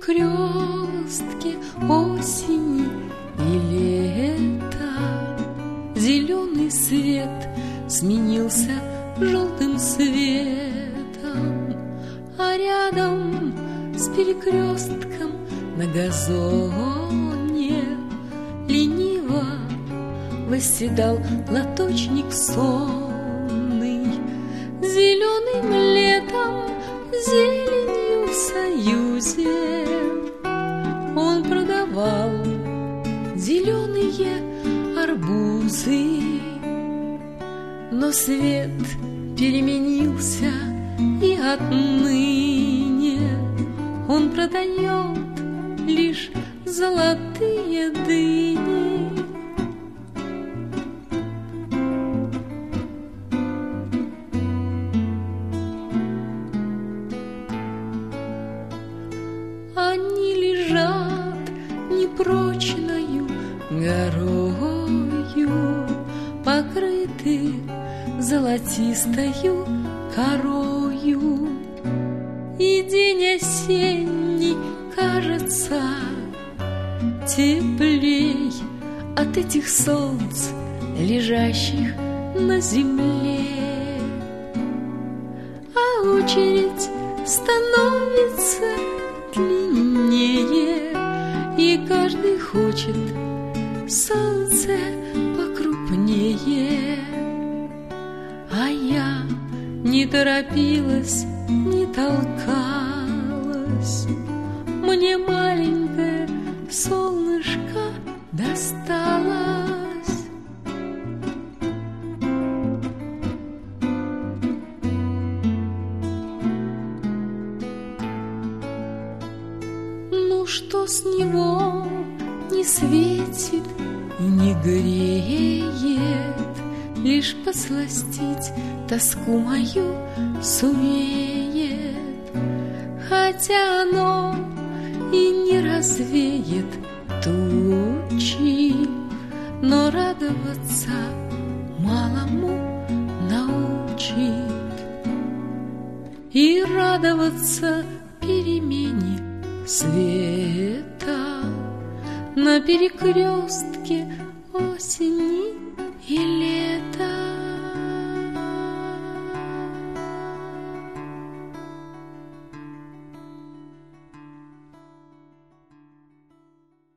перекрестке осени и лета зеленый свет сменился желтым светом, а рядом с перекрестком на газоне лениво восседал лоточник сонный. Зеленым летом, зеленью в союзе он продавал зеленые арбузы. Но свет переменился, и отныне он продает лишь золотые дыни. Они лежат непрочною горою, покрыты золотистою корою, и день осенний кажется теплей от этих солнц, лежащих на земле. А очередь становится длиннее, и каждый хочет солнце покрупнее. А я не торопилась, не толкалась, мне маленькое солнышко досталось. Ну что с него не светит и не греет, лишь подсластить тоску мою сумеет, хотя оно и не развеет тучи, но радоваться малому научит, и радоваться перемене света на перекрестке осени